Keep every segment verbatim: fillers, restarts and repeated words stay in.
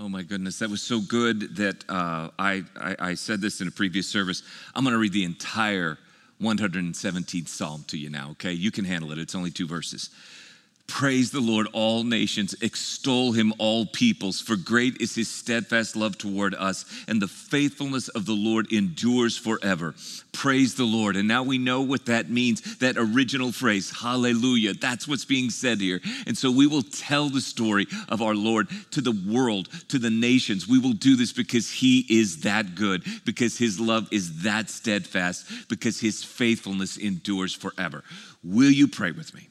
Oh my goodness, that was so good that uh, I, I, I said this in a previous service. I'm going to read the entire one hundred seventeenth Psalm to you now, okay? You can handle it. It's only two verses. Praise the Lord, all nations. Extol him, all peoples. For great is his steadfast love toward us, and the faithfulness of the Lord endures forever. Praise the Lord. And now we know what that means, that original phrase, hallelujah. That's what's being said here. And so we will tell the story of our Lord to the world, to the nations. We will do this because he is that good, because his love is that steadfast, because his faithfulness endures forever. Will you pray with me?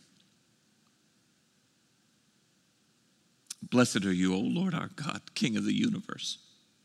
Blessed are you, O Lord our God, King of the universe.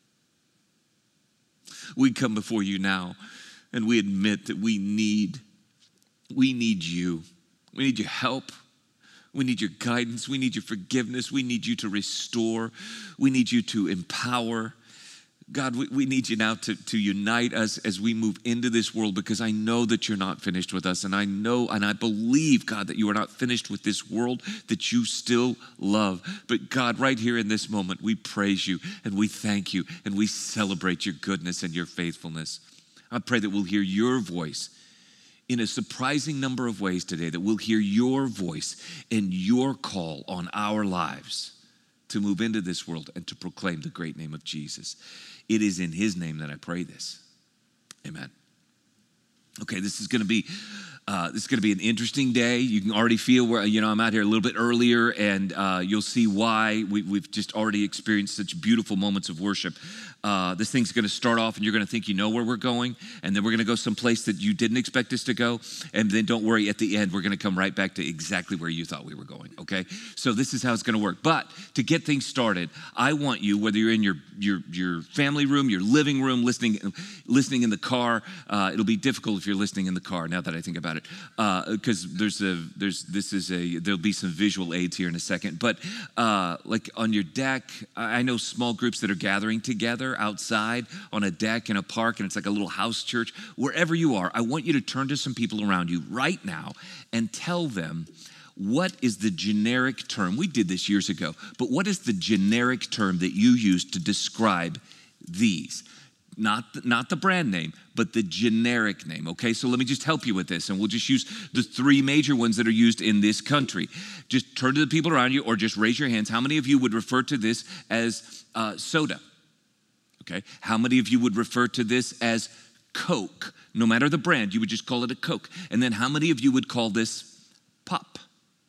We come before you now and we admit that we need, we need you. We need your help. We need your guidance. We need your forgiveness. We need you to restore. We need you to empower. God, we, we need you now to, to unite us as we move into this world, because I know that you're not finished with us. And I know and I believe, God, that you are not finished with this world, that you still love. But God, right here in this moment, we praise you and we thank you and we celebrate your goodness and your faithfulness. I pray that we'll hear your voice in a surprising number of ways today, that we'll hear your voice and your call on our lives to move into this world and to proclaim the great name of Jesus. It is in his name that I pray this. Amen. Okay, this is going to be uh, this is going to be an interesting day. You can already feel where, you know, I'm out here a little bit earlier, and uh, you'll see why. We, we've just already experienced such beautiful moments of worship. Uh, this thing's going to start off, and you're going to think you know where we're going, and then we're going to go someplace that you didn't expect us to go, and then don't worry, at the end, we're going to come right back to exactly where you thought we were going, okay? So this is how it's going to work. But to get things started, I want you, whether you're in your your your family room, your living room, listening listening in the car, uh, it'll be difficult if you're listening in the car, now that I think about it, because uh, there's a there's this is a there'll be some visual aids here in a second. But uh, like on your deck, I know small groups that are gathering together outside on a deck in a park, and it's like a little house church. Wherever you are, I want you to turn to some people around you right now and tell them, what is the generic term? We did this years ago, but what is the generic term that you use to describe these? Not the, not the brand name, but the generic name, okay? So let me just help you with this, and we'll just use the three major ones that are used in this country. Just turn to the people around you, or just raise your hands. How many of you would refer to this as uh, soda? Okay, how many of you would refer to this as Coke? No matter the brand, you would just call it a Coke. And then how many of you would call this pop?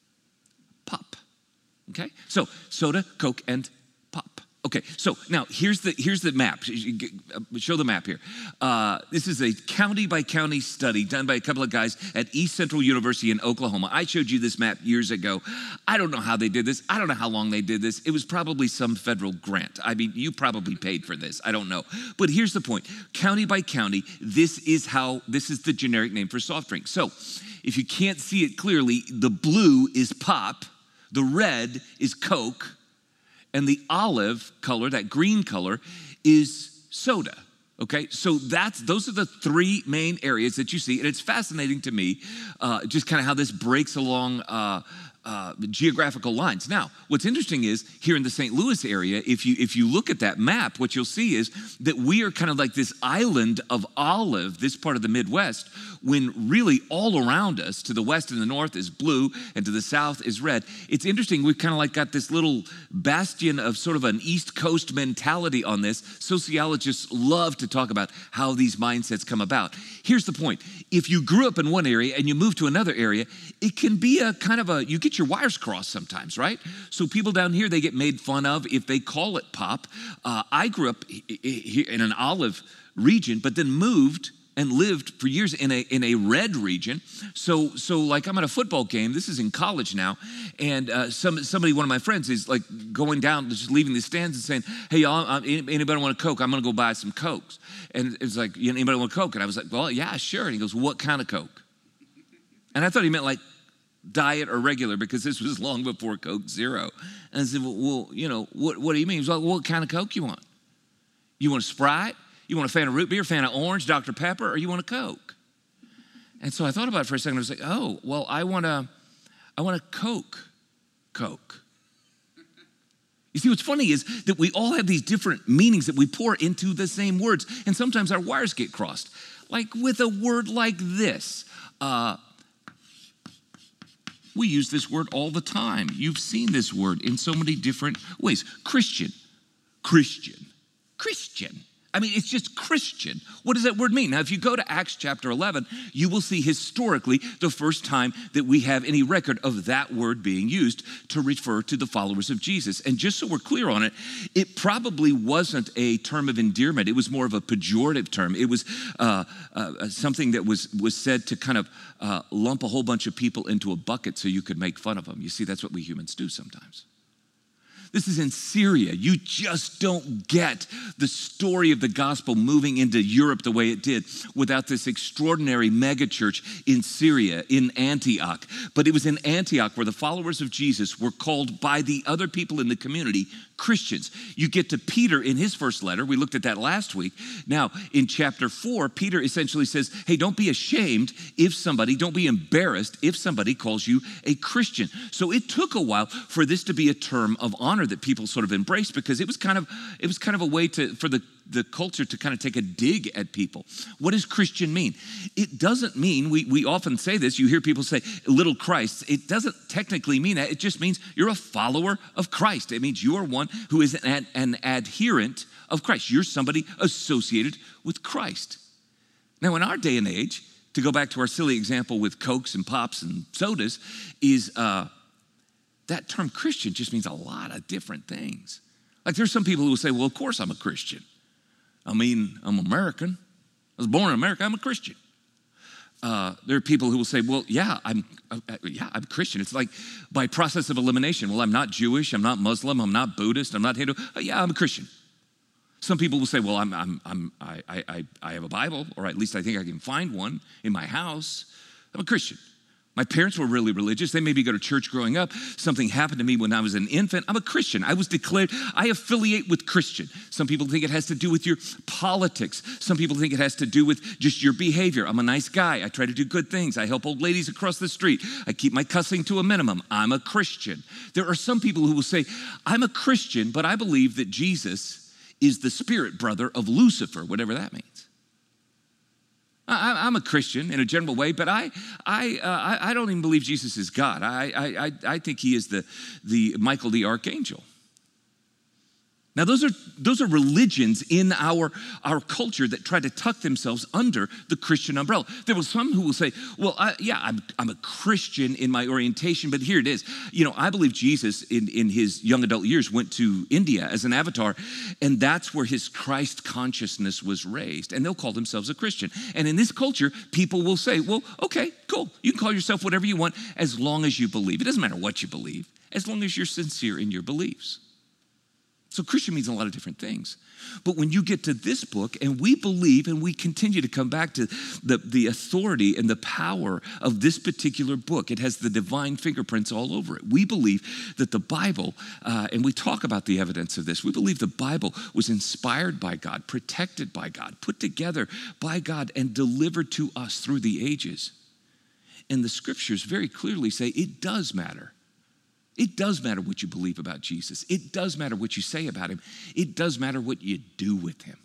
Pop, okay? So soda, Coke, and pop. Okay, so now here's the here's the map. Show the map here. Uh, this is a county by county study done by a couple of guys at East Central University in Oklahoma. I showed you this map years ago. I don't know how they did this. I don't know how long they did this. It was probably some federal grant. I mean, you probably paid for this. I don't know. But here's the point. County by county, this is how, this is the generic name for soft drink. So if you can't see it clearly, the blue is pop, the red is Coke, and the olive color, that green color, is soda, okay? So that's those are the three main areas that you see, and it's fascinating to me uh, just kind of how this breaks along uh, uh, geographical lines. Now, what's interesting is here in the Saint Louis area, if you if you look at that map, what you'll see is that we are kind of like this island of olive, this part of the Midwest, when really all around us, to the west and the north is blue, and to the south is red. It's interesting, we've kind of like got this little bastion of sort of an East Coast mentality on this. Sociologists love to talk about how these mindsets come about. Here's the point. If you grew up in one area and you move to another area, it can be a kind of a, you get your wires crossed sometimes, right? So people down here, they get made fun of if they call it pop. Uh, I grew up in an olive region, but then moved and lived for years in a in a red region. So so like I'm at a football game. This is in college now, and uh, some somebody, one of my friends, is like going down, just leaving the stands and saying, "Hey y'all, uh, anybody want a Coke? I'm gonna go buy some Cokes." And it's like, "Anybody want a Coke?" And I was like, "Well, yeah, sure." And he goes, "What kind of Coke?" And I thought he meant like diet or regular, because this was long before Coke Zero. And I said, "Well, well you know, what what do you mean?" He was like, "Well, what kind of Coke you want? You want a Sprite? You want a fan of root beer, fan of orange, Doctor Pepper, or you want a Coke?" And so I thought about it for a second. I was like, oh, well, I want a, I want a Coke, Coke. You see what's funny is that we all have these different meanings that we pour into the same words, and sometimes our wires get crossed. Like with a word like this. Uh, we use this word all the time. You've seen this word in so many different ways. Christian, Christian, Christian. I mean, it's just Christian. What does that word mean? Now, if you go to Acts chapter eleven, you will see historically the first time that we have any record of that word being used to refer to the followers of Jesus. And just so we're clear on it, it probably wasn't a term of endearment. It was more of a pejorative term. It was uh, uh, something that was, was said to kind of uh, lump a whole bunch of people into a bucket so you could make fun of them. You see, that's what we humans do sometimes. This is in Syria. You just don't get the story of the gospel moving into Europe the way it did without this extraordinary megachurch in Syria, in Antioch. But it was in Antioch where the followers of Jesus were called by the other people in the community Christians. You get to Peter in his first letter. We looked at that last week. Now, in chapter four, Peter essentially says, hey, don't be ashamed if somebody, don't be embarrassed if somebody calls you a Christian. So it took a while for this to be a term of honor that people sort of embraced, because it was kind of it was kind of a way to for the the culture to kind of take a dig at people. What does Christian mean? It doesn't mean, we, we often say this, you hear people say little Christ. It doesn't technically mean that. It just means you're a follower of Christ. It means you are one who is an, an adherent of Christ. You're somebody associated with Christ. Now, in our day and age, to go back to our silly example with Cokes and Pops and sodas, is uh, that term Christian just means a lot of different things. Like there's some people who will say, well, of course I'm a Christian. I mean, I'm American. I was born in America. I'm a Christian. Uh, there are people who will say, well, yeah, I'm uh, yeah, I'm Christian. It's like by process of elimination. Well, I'm not Jewish. I'm not Muslim. I'm not Buddhist. I'm not Hindu. Uh, yeah, I'm a Christian. Some people will say, well, I'm, I'm, I'm, I, I, I have a Bible, or at least I think I can find one in my house. I'm a Christian. My parents were really religious. They made me go to church growing up. Something happened to me when I was an infant. I'm a Christian. I was declared, I affiliate with Christian. Some people think it has to do with your politics. Some people think it has to do with just your behavior. I'm a nice guy. I try to do good things. I help old ladies across the street. I keep my cussing to a minimum. I'm a Christian. There are some people who will say, I'm a Christian, but I believe that Jesus is the spirit brother of Lucifer, whatever that means. I'm a Christian in a general way, but I, I, uh, I don't even believe Jesus is God. I, I, I think he is the, the Michael the Archangel. Now, those are those are religions in our, our culture that try to tuck themselves under the Christian umbrella. There will some who will say, well, I, yeah, I'm, I'm a Christian in my orientation, but here it is. You know, I believe Jesus in, in his young adult years went to India as an avatar, and that's where his Christ consciousness was raised, and they'll call themselves a Christian. And in this culture, people will say, well, okay, cool. You can call yourself whatever you want as long as you believe. It doesn't matter what you believe, as long as you're sincere in your beliefs. So Christian means a lot of different things. But when you get to this book, and we believe and we continue to come back to the, the authority and the power of this particular book, it has the divine fingerprints all over it. We believe that the Bible, uh, and we talk about the evidence of this, we believe the Bible was inspired by God, protected by God, put together by God, and delivered to us through the ages. And the scriptures very clearly say it does matter. It does matter what you believe about Jesus. It does matter what you say about him. It does matter what you do with him.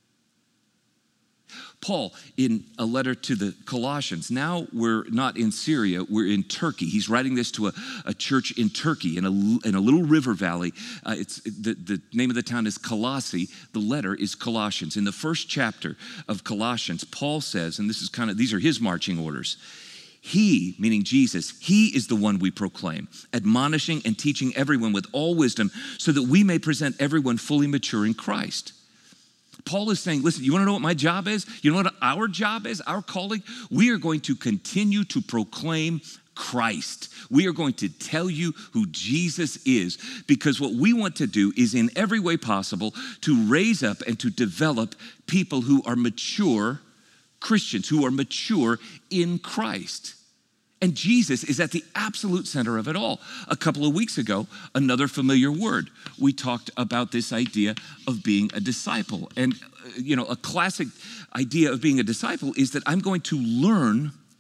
Paul, in a letter to the Colossians, now we're not in Syria, we're in Turkey. He's writing this to a, a church in Turkey, in a, in a little river valley. Uh, it's the, the name of the town is Colossae. The letter is Colossians. In the first chapter of Colossians, Paul says, and this is kind of, these are his marching orders, he, meaning Jesus, he is the one we proclaim, admonishing and teaching everyone with all wisdom so that we may present everyone fully mature in Christ. Paul is saying, listen, you want to know what my job is? You know what our job is, our calling? We are going to continue to proclaim Christ. We are going to tell you who Jesus is, because what we want to do is in every way possible to raise up and to develop people who are mature Christians, who are mature in Christ. And Jesus is at the absolute center of it all. A couple of weeks ago, another familiar word. We talked about this idea of being a disciple. And, uh, you know, a classic idea of being a disciple is that I'm going to learn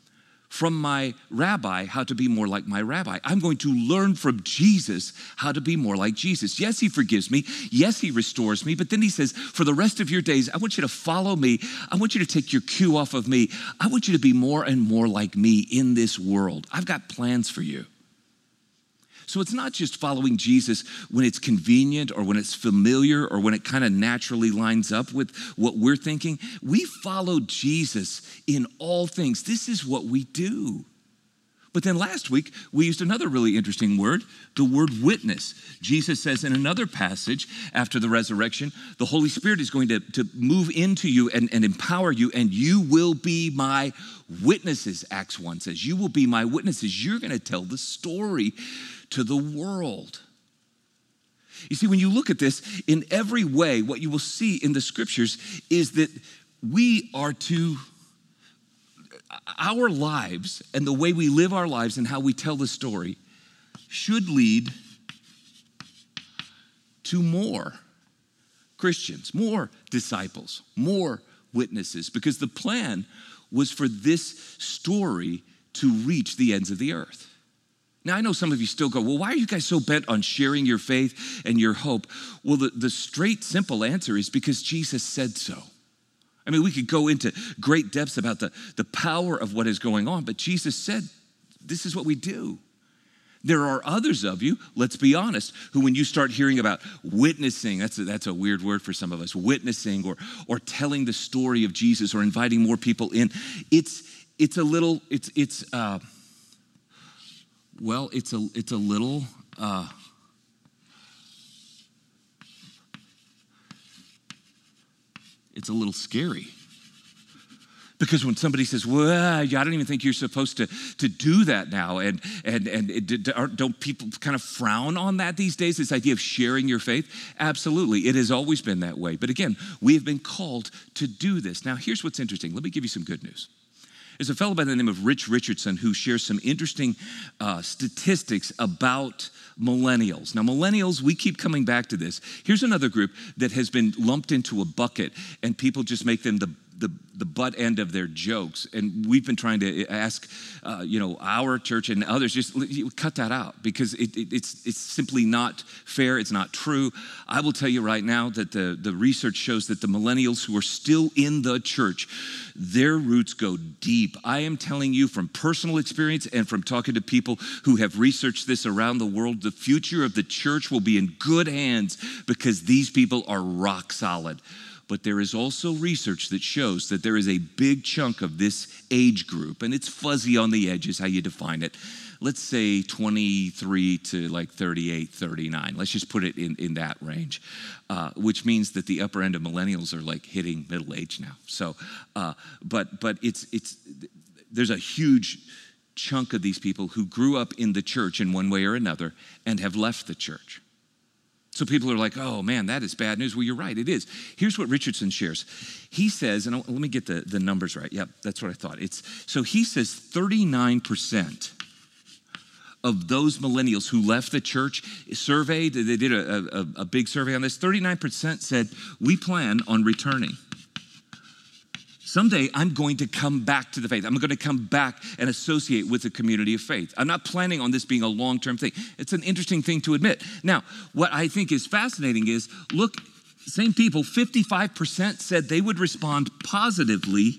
from my rabbi how to be more like my rabbi. I'm going to learn from Jesus how to be more like Jesus. Yes, he forgives me. Yes, he restores me. But then he says, for the rest of your days, I want you to follow me. I want you to take your cue off of me. I want you to be more and more like me in this world. I've got plans for you. So it's not just following Jesus when it's convenient or when it's familiar or when it kind of naturally lines up with what we're thinking. We follow Jesus in all things. This is what we do. But then last week, we used another really interesting word, the word witness. Jesus says in another passage after the resurrection, the Holy Spirit is going to, to move into you and, and empower you, and you will be my witnesses, Acts one says. You will be my witnesses. You're going to tell the story to the world. You see, when you look at this, in every way, what you will see in the scriptures is that we are to, our lives and the way we live our lives and how we tell the story should lead to more Christians, more disciples, more witnesses, because the plan was for this story to reach the ends of the earth. Now, I know some of you still go, well, why are you guys so bent on sharing your faith and your hope? Well, the, the straight, simple answer is because Jesus said so. I mean, we could go into great depths about the, the power of what is going on, but Jesus said, this is what we do. There are others of you, let's be honest, who when you start hearing about witnessing, that's a, that's a weird word for some of us, witnessing or, or telling the story of Jesus or inviting more people in, it's, it's a little, it's, it's, uh, Well, it's a it's a little uh, it's a little scary. Because when somebody says, well, I don't even think you're supposed to, to do that now, and and and it, don't people kind of frown on that these days, this idea of sharing your faith? Absolutely, it has always been that way. But again, we have been called to do this. Now, here's what's interesting. Let me give you some good news. There's a fellow by the name of Rich Richardson who shares some interesting uh, statistics about millennials. Now, millennials, we keep coming back to this. Here's another group that has been lumped into a bucket, and people just make them the the, the butt end of their jokes. And we've been trying to ask, uh, you know, our church and others, just cut that out because it, it, it's it's simply not fair. It's not true. I will tell you right now that the, the research shows that the millennials who are still in the church, their roots go deep. I am telling you from personal experience and from talking to people who have researched this around the world, the future of the church will be in good hands because these people are rock solid. But there is also research that shows that there is a big chunk of this age group, and it's fuzzy on the edges how you define it. Let's say twenty-three to like thirty-eight, thirty-nine. Let's just put it in, in that range, uh, which means that the upper end of millennials are like hitting middle age now. So, uh, but but it's it's there's a huge chunk of these people who grew up in the church in one way or another and have left the church. So people are like, oh man, that is bad news. Well, you're right, it is. Here's what Richardson shares. He says, and let me get the, the numbers right. Yep, that's what I thought. It's so he says thirty-nine percent of those millennials who left the church surveyed, they did a, a, a big survey on this, thirty-nine percent said, we plan on returning. Someday I'm going to come back to the faith. I'm going to come back and associate with the community of faith. I'm not planning on this being a long-term thing. It's an interesting thing to admit. Now, what I think is fascinating is, look, same people, fifty-five percent said they would respond positively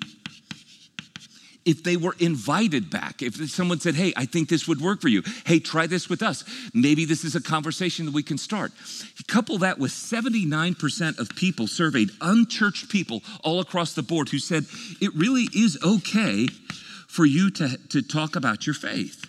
if they were invited back. If someone said, hey, I think this would work for you. Hey, try this with us. Maybe this is a conversation that we can start. Couple that with seventy-nine percent of people surveyed, unchurched people all across the board, who said it really is okay for you to, to talk about your faith.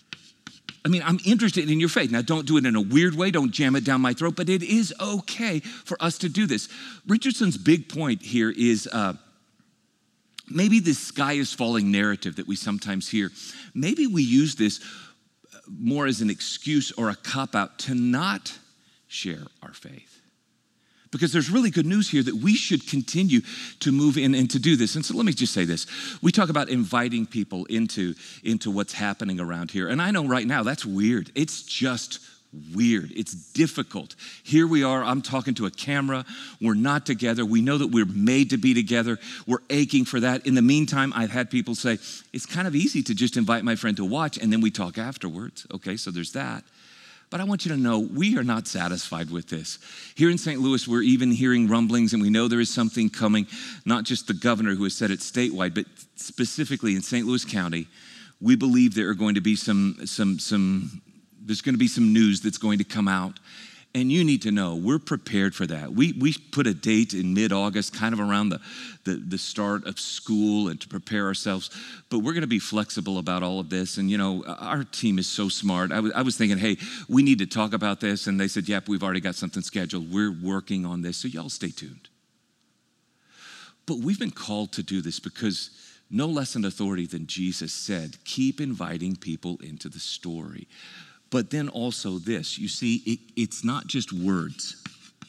I mean, I'm interested in your faith. Now, don't do it in a weird way. Don't jam it down my throat, but it is okay for us to do this. Richardson's big point here is, uh, maybe this sky is falling narrative that we sometimes hear, maybe we use this more as an excuse or a cop-out to not share our faith. Because there's really good news here that we should continue to move in and to do this. And so let me just say this. We talk about inviting people into, into what's happening around here. And I know right now that's weird. It's just weird. It's difficult. Here we are. I'm talking to a camera. We're not together. We know that we're made to be together. We're aching for that. In the meantime, I've had people say, it's kind of easy to just invite my friend to watch and then we talk afterwards. Okay, so there's that. But I want you to know, we are not satisfied with this. Here in Saint Louis, we're even hearing rumblings, and we know there is something coming, not just the governor who has said it statewide, but specifically in Saint Louis County. We believe there are going to be some, some, some, there's going to be some news that's going to come out. And you need to know, we're prepared for that. We we put a date in mid-August, kind of around the, the, the start of school and to prepare ourselves. But we're going to be flexible about all of this. And, you know, our team is so smart. I, w- I was thinking, hey, we need to talk about this. And they said, yep, we've already got something scheduled. We're working on this. So y'all stay tuned. But we've been called to do this because no less an authority than Jesus said, keep inviting people into the story. But then also this, you see, it, it's not just words.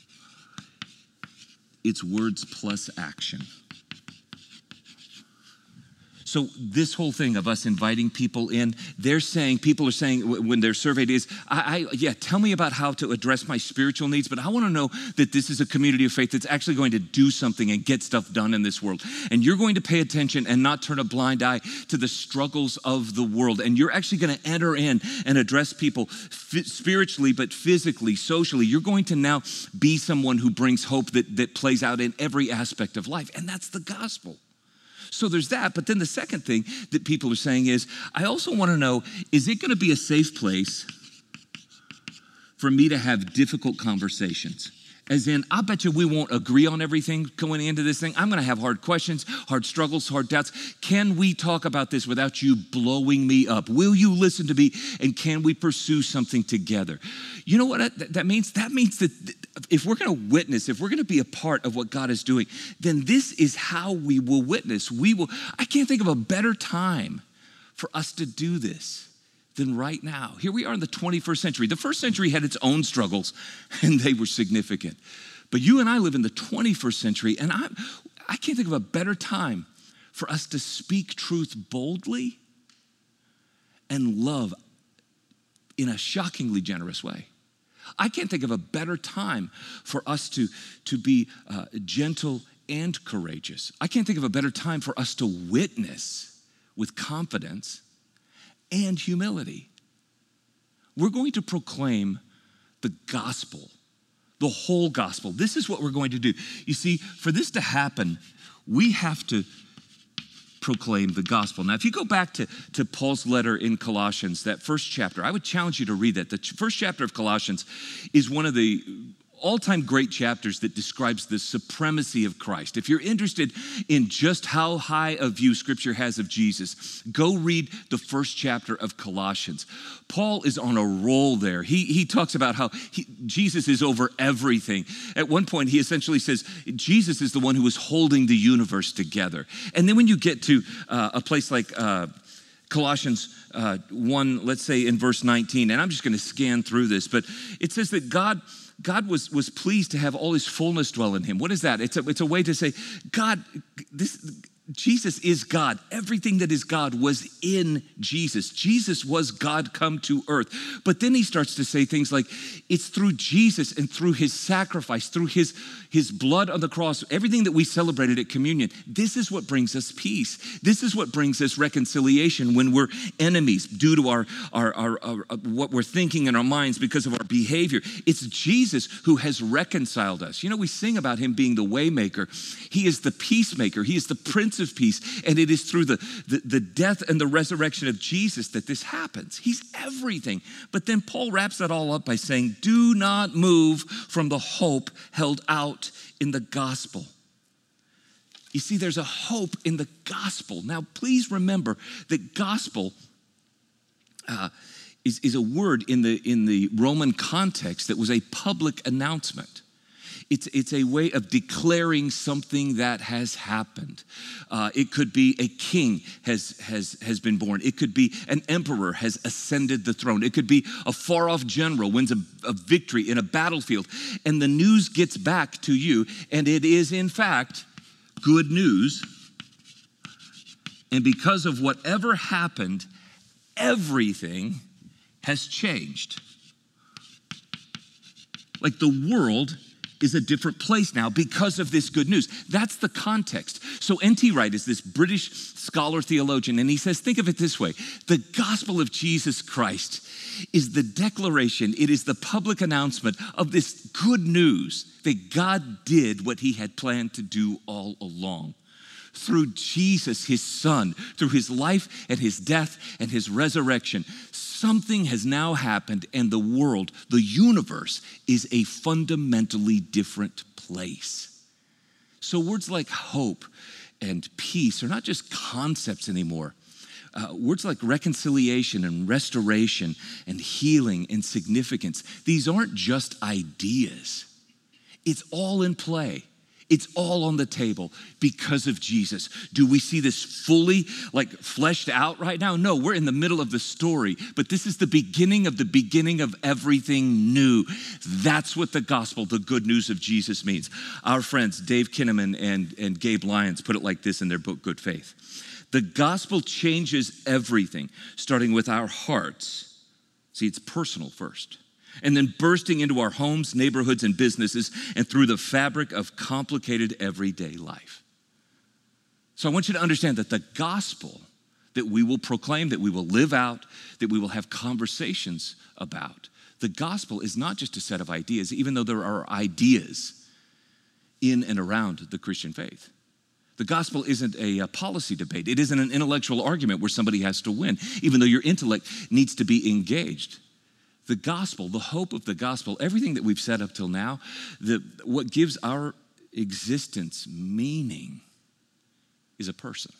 It's words plus action. So this whole thing of us inviting people in, they're saying, people are saying when they're surveyed is, I, I yeah, tell me about how to address my spiritual needs, but I want to know that this is a community of faith that's actually going to do something and get stuff done in this world. And you're going to pay attention and not turn a blind eye to the struggles of the world. And you're actually going to enter in and address people f- spiritually, but physically, socially. You're going to now be someone who brings hope that, that plays out in every aspect of life. And that's the gospel. So there's that. But then the second thing that people are saying is, I also want to know, is it going to be a safe place for me to have difficult conversations? As in, I bet you we won't agree on everything going into this thing. I'm going to have hard questions, hard struggles, hard doubts. Can we talk about this without you blowing me up? Will you listen to me? And can we pursue something together? You know what that means? That means that if we're going to witness, if we're going to be a part of what God is doing, then this is how we will witness. We will. I can't think of a better time for us to do this than right now. Here we are in the twenty-first century. The first century had its own struggles, and they were significant. But you and I live in the twenty-first century, and I, I can't think of a better time for us to speak truth boldly and love in a shockingly generous way. I can't think of a better time for us to, to be uh, gentle and courageous. I can't think of a better time for us to witness with confidence and humility. We're going to proclaim the gospel, the whole gospel. This is what we're going to do. You see, for this to happen, we have to proclaim the gospel. Now, if you go back to, to Paul's letter in Colossians, that first chapter, I would challenge you to read that. The first chapter of Colossians is one of the all-time great chapters that describes the supremacy of Christ. If you're interested in just how high a view Scripture has of Jesus, go read the first chapter of Colossians. Paul is on a roll there. He, he talks about how he, Jesus is over everything. At one point, he essentially says, Jesus is the one who is holding the universe together. And then when you get to uh, a place like uh, Colossians uh, one, let's say in verse nineteen, and I'm just going to scan through this, but it says that God God was, was pleased to have all his fullness dwell in him. What is that? It's a, it's a way to say, God, this Jesus is God. Everything that is God was in Jesus. Jesus was God come to earth. But then he starts to say things like, it's through Jesus and through his sacrifice, through his, his blood on the cross, everything that we celebrated at communion, this is what brings us peace. This is what brings us reconciliation when we're enemies due to our, our, our, our what we're thinking in our minds because of our behavior. It's Jesus who has reconciled us. You know, we sing about him being the way maker. He is the peacemaker. He is the Prince of Peace. And it is through the, the, the death and the resurrection of Jesus that this happens. He's everything. But then Paul wraps that all up by saying, do not move from the hope held out in the gospel. You see, there's a hope in the gospel. Now, please remember that gospel uh, is, is a word in the, in the Roman context that was a public announcement. It's, it's a way of declaring something that has happened. Uh, it could be a king has, has, has been born. It could be an emperor has ascended the throne. It could be a far-off general wins a, a victory in a battlefield. And the news gets back to you, and it is, in fact, good news. And because of whatever happened, everything has changed. Like the world is a different place now because of this good news. That's the context. So N T Wright is this British scholar theologian, and he says, think of it this way. The gospel of Jesus Christ is the declaration, it is the public announcement of this good news that God did what he had planned to do all along. Through Jesus, his son, through his life and his death and his resurrection, something has now happened, and the world, the universe, is a fundamentally different place. So words like hope and peace are not just concepts anymore. Uh, words like reconciliation and restoration and healing and significance, these aren't just ideas. It's all in play. It's all on the table because of Jesus. Do we see this fully like fleshed out right now? No, we're in the middle of the story, but this is the beginning of the beginning of everything new. That's what the gospel, the good news of Jesus means. Our friends Dave Kinnaman and, and Gabe Lyons put it like this in their book, Good Faith. The gospel changes everything, starting with our hearts. See, it's personal first. And then bursting into our homes, neighborhoods, and businesses, and through the fabric of complicated everyday life. So I want you to understand that the gospel that we will proclaim, that we will live out, that we will have conversations about, the gospel is not just a set of ideas, even though there are ideas in and around the Christian faith. The gospel isn't a, a policy debate. It isn't an intellectual argument where somebody has to win, even though your intellect needs to be engaged. The gospel, the hope of the gospel, everything that we've said up till now, the, what gives our existence meaning is a person.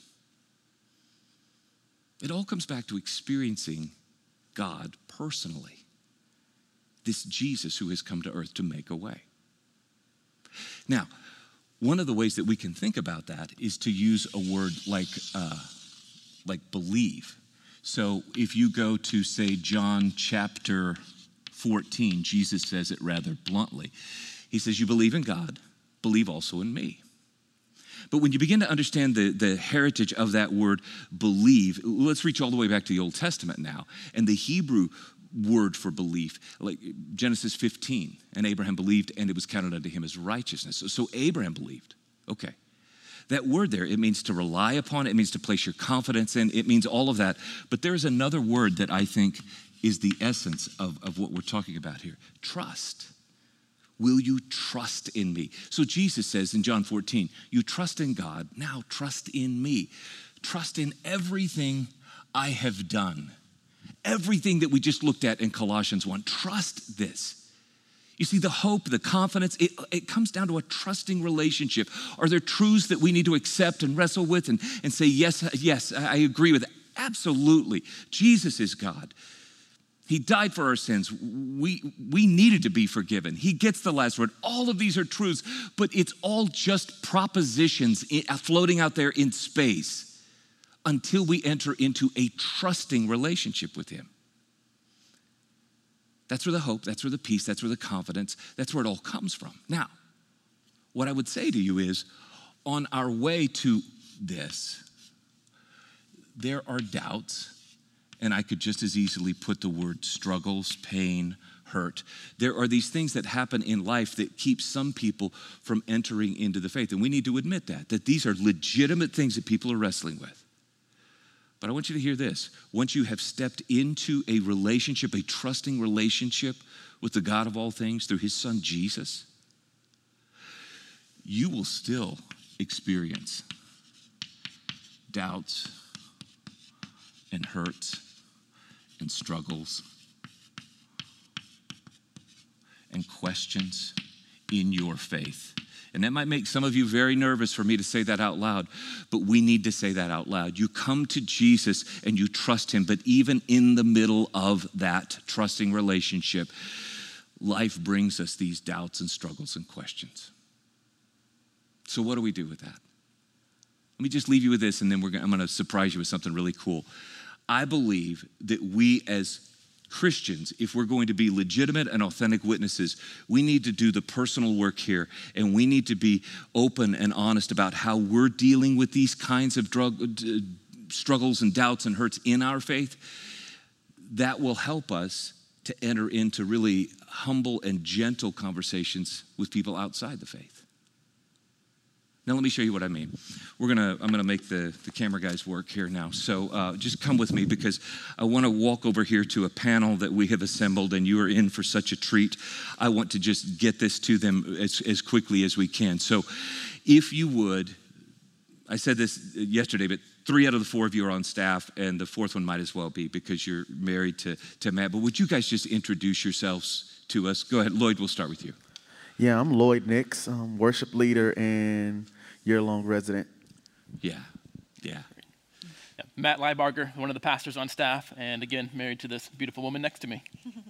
It all comes back to experiencing God personally. This Jesus who has come to earth to make a way. Now, one of the ways that we can think about that is to use a word like, uh, like believe. So if you go to, say, John chapter fourteen, Jesus says it rather bluntly. He says, you believe in God, believe also in me. But when you begin to understand the, the heritage of that word believe, let's reach all the way back to the Old Testament now. And the Hebrew word for belief, like Genesis fifteen, and Abraham believed and it was counted unto him as righteousness. So, so Abraham believed. Okay. That word there, it means to rely upon, it means to place your confidence in, it means all of that. But there is another word that I think is the essence of, of what we're talking about here. Trust. Will you trust in me? So Jesus says in John fourteen, you trust in God, now trust in me. Trust in everything I have done. Everything that we just looked at in Colossians one, trust this. You see, the hope, the confidence, it, it comes down to a trusting relationship. Are there truths that we need to accept and wrestle with and, and say, yes, yes, I agree with it? Absolutely. Jesus is God. He died for our sins. We, we needed to be forgiven. He gets the last word. All of these are truths, but it's all just propositions in, floating out there in space until we enter into a trusting relationship with him. That's where the hope, that's where the peace, that's where the confidence, that's where it all comes from. Now, what I would say to you is, on our way to this, there are doubts, and I could just as easily put the word struggles, pain, hurt. There are these things that happen in life that keep some people from entering into the faith, and we need to admit that, that these are legitimate things that people are wrestling with. But I want you to hear this. Once you have stepped into a relationship, a trusting relationship with the God of all things through his son Jesus, you will still experience doubts and hurts and struggles and questions in your faith. And that might make some of you very nervous for me to say that out loud, but we need to say that out loud. You come to Jesus and you trust him, but even in the middle of that trusting relationship, life brings us these doubts and struggles and questions. So what do we do with that? Let me just leave you with this, and then we're gonna, I'm going to surprise you with something really cool. I believe that we as Christians, if we're going to be legitimate and authentic witnesses, we need to do the personal work here, and we need to be open and honest about how we're dealing with these kinds of drug, struggles and doubts and hurts in our faith. That will help us to enter into really humble and gentle conversations with people outside the faith. Now let me show you what I mean. We're gonna, I'm gonna make the, the camera guys work here now. So uh, just come with me, because I wanna walk over here to a panel that we have assembled, and you are in for such a treat. I want to just get this to them as, as quickly as we can. So if you would, I said this yesterday, but three out of the four of you are on staff, and the fourth one might as well be, because you're married to, to Matt. But would you guys just introduce yourselves to us? Go ahead, Lloyd, we'll start with you. Yeah, I'm Lloyd Nix, um, worship leader and year-long resident. Yeah, yeah. yeah. Matt Leibarger, one of the pastors on staff, and again, married to this beautiful woman next to me.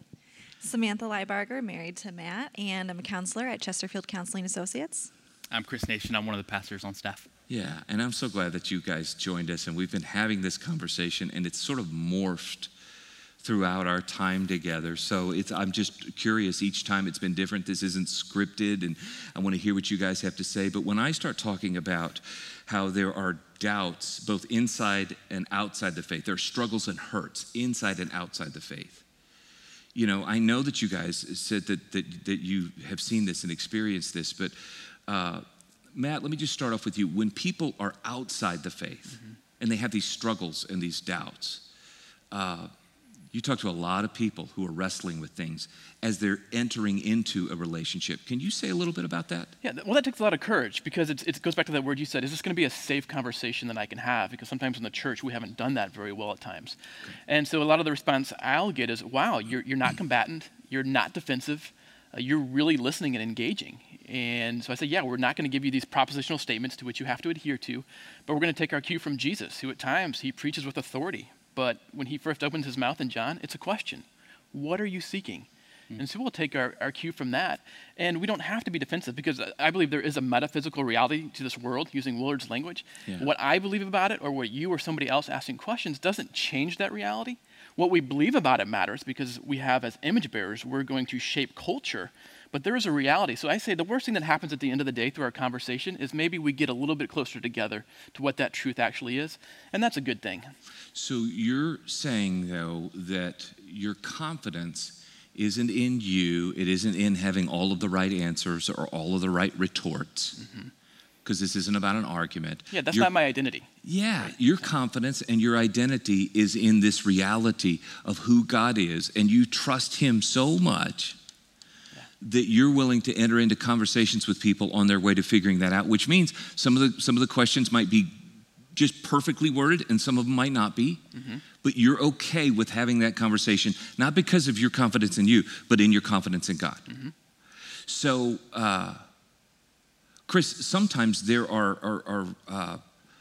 Samantha Leibarger, married to Matt, and I'm a counselor at Chesterfield Counseling Associates. I'm Chris Nation. I'm one of the pastors on staff. Yeah, and I'm so glad that you guys joined us, and we've been having this conversation, and it's sort of morphed throughout our time together. So it's, I'm just curious, each time it's been different. This isn't scripted, and I want to hear what you guys have to say. But when I start talking about how there are doubts both inside and outside the faith, there are struggles and hurts inside and outside the faith. You know, I know that you guys said that that, that you have seen this and experienced this, but uh, Matt, let me just start off with you. When people are outside the faith, mm-hmm. and they have these struggles and these doubts, uh, you talk to a lot of people who are wrestling with things as they're entering into a relationship. Can you say a little bit about that? Yeah, well, that takes a lot of courage, because it's, it goes back to that word you said, is this going to be a safe conversation that I can have? Because sometimes in the church, we haven't done that very well at times. Okay. And so a lot of the response I'll get is, wow, you're, you're not combatant, you're not defensive, uh, you're really listening and engaging. And so I say, yeah, we're not going to give you these propositional statements to which you have to adhere to, but we're going to take our cue from Jesus, who at times, he preaches with authority. But when he first opens his mouth in John, it's a question. What are you seeking? Mm. And so we'll take our, our cue from that. And we don't have to be defensive, because I believe there is a metaphysical reality to this world, using Willard's language. Yeah. What I believe about it, or what you or somebody else asking questions, doesn't change that reality. What we believe about it matters, because we have, as image bearers, we're going to shape culture. But there is a reality. So I say the worst thing that happens at the end of the day through our conversation is maybe we get a little bit closer together to what that truth actually is. And that's a good thing. So you're saying, though, that your confidence isn't in you. It isn't in having all of the right answers or all of the right retorts. Because mm-hmm. this isn't about an argument. Yeah, that's your, not my identity. Yeah, your confidence and your identity is in this reality of who God is. And you trust him so much that you're willing to enter into conversations with people on their way to figuring that out, which means some of the some of the questions might be just perfectly worded and some of them might not be, mm-hmm. but you're okay with having that conversation, not because of your confidence in you, but in your confidence in God. Mm-hmm. So, uh, Chris, sometimes there are, are, are uh,